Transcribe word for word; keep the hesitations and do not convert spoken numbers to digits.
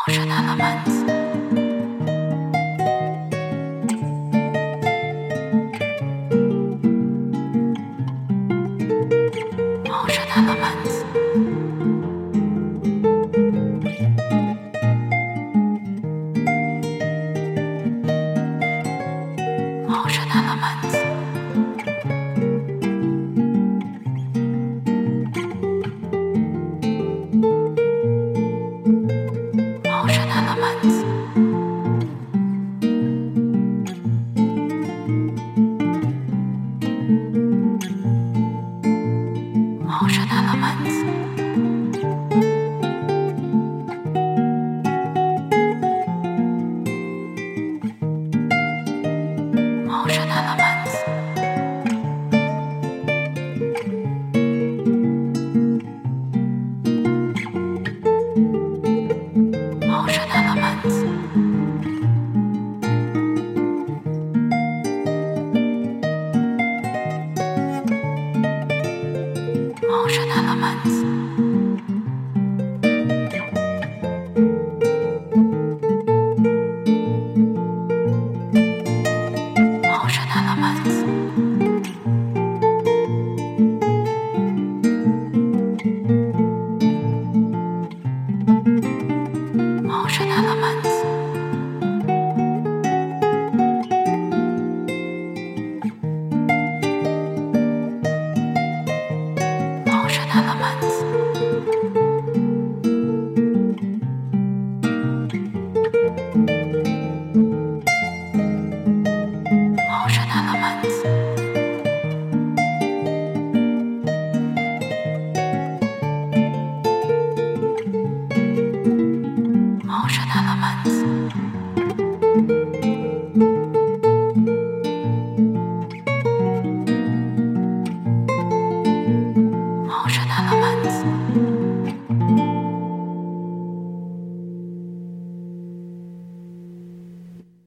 Emotional Romance. Emotional Romance. Emotional Romance. Emotional Romance. Emotional Romance. Emotional Romance. Emotional Romance. Emotional Romance. Emotional Romance. Emotional Romance. Emotional Romance. Emotional Romance. Emotional Romance.